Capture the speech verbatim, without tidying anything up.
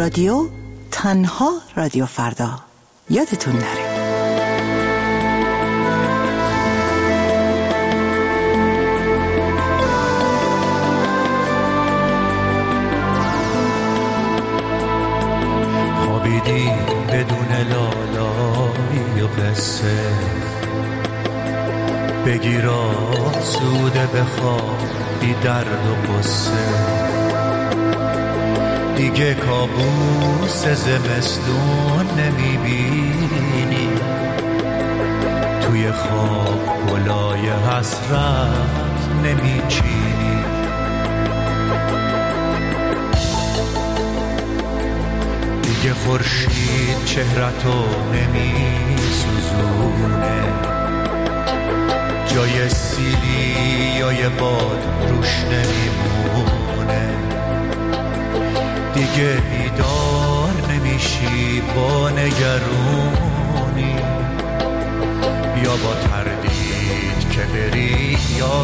رادیو، تنها رادیو فردا. یادتون نره. خوابیدی بدون لالایی و قصه، بگیر آسوده بخوابی درد و قصه. دیگه کابوس زمستون نمیبینی، توی خواب گلای حسرت نمیچینی. دیگه خورشید چهرتو نمیسوزونه، جای سیلی یا یه باد روش نمیمونه. دیگه بیدار نمیشی با نگرونی، یا با تردید که بری یا